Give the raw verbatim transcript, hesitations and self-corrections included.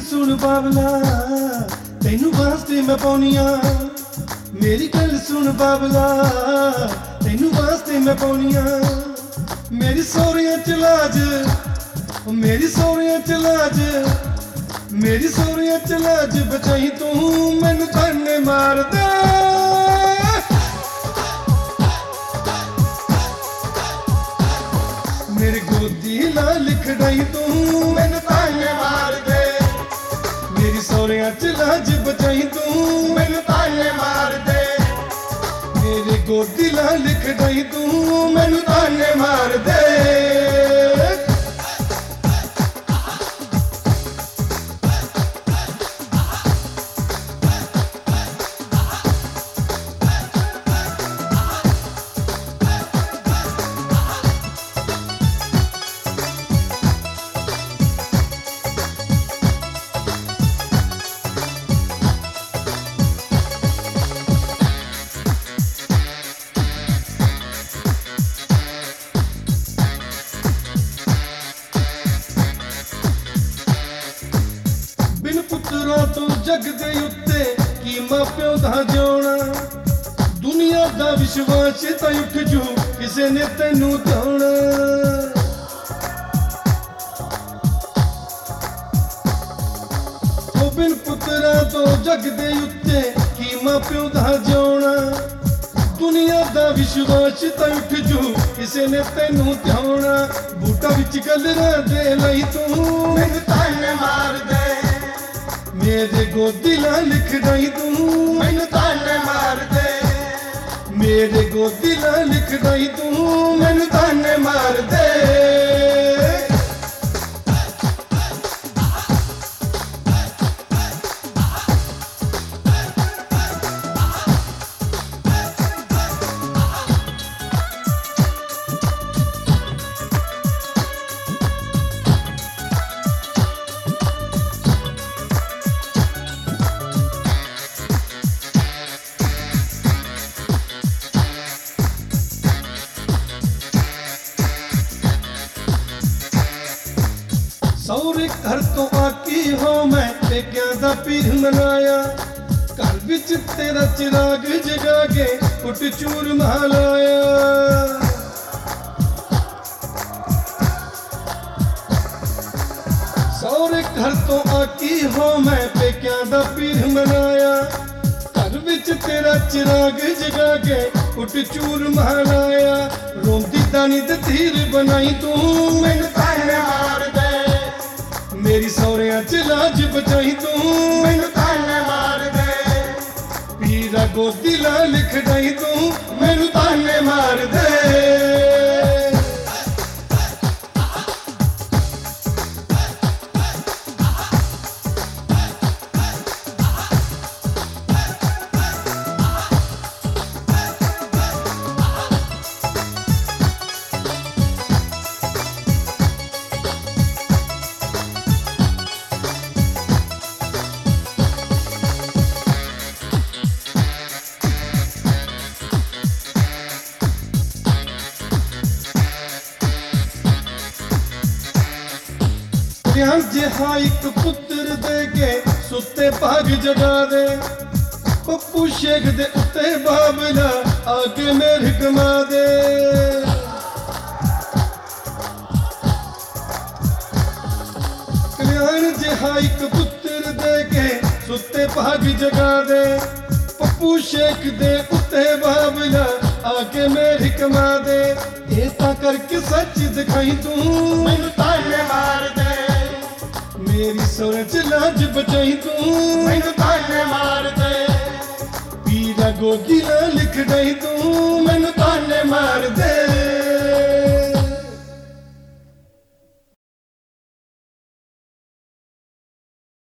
सुन बाबला तेनू वास्ते मैं पौनिया, मेरी गल सुन बाबला तेनू वास्ते मैं पौनिया। मेरी सौरियां च लाज, मेरी सौरियां च लाज, मेरी सौरियां च लाज बचाई तू, मैनू ताने मार दे। मेरी गोदी नाल खड़ाई तू, मैनू ताने मार दे। मेरी सौरियां च लाज बचाई तू, मैनू ताने मार दे। मेरी गोदी नाल खड़ाई तू, मैनू ताने मार दे। बिन पुत्तरां तो जग दे उत्ते की मां प्यो दा जिउणा, दुनिया दा विश्वास तां उठ जू किसे ने तैनू ध्याउणा। ओ बिन पुत्तरां तो जग दे उत्ते की मां प्यो दा जिउणा, दुनिया दा विश्वास तां उठ जू किसे ने तैनू ध्याउणा। बूटा विच गलरा दे लई तू, मैनू ताने मार दे। मेरे गोदी नाल खड़ाई तू, मैनू ताने मार दे। मेरे गोदी नाल खड़ाई तू, मैनू ताने मार दे। सौरे घर तो आकी हो मैं पेकियां दा पीर मनाया, घर विच तेरा चिराग जगा के कुट चूर महलाया। सौरे घर तो आकी हो मैं पेकियां दा पीर मनाया, घर विच तेरा चिराग जगा के कुट चूर महलाया। रोंदी दानी ते तीर बनाई तू, मैनू ताने मार दे। मेरी सौरियां च लाज बचाई तू, मैनू ताने मार दे। पीरा गोदी नाल खड़ाई तू, मैनू ताने मार दे। ध्यान जिहा एक पुत्र दे के सुते भाग जगा दे, पप्पू शेख दे उत्ते बाबला आगे मेरे कमा दे। कल्याण जिहा एक पुत्र दे के सुते भाग जगा दे, पप्पू शेख दे उत्ते बाबला आगे मेरे कमा दे। ऐसा करके सच दिखाई तू, मैनू ताने मार दे। मेरी सौरियां च लाज बचाई तू, मैनू ताने मार दे। पीरा गोदी नाल खड़ाई तू, मैनू ताने मार दे।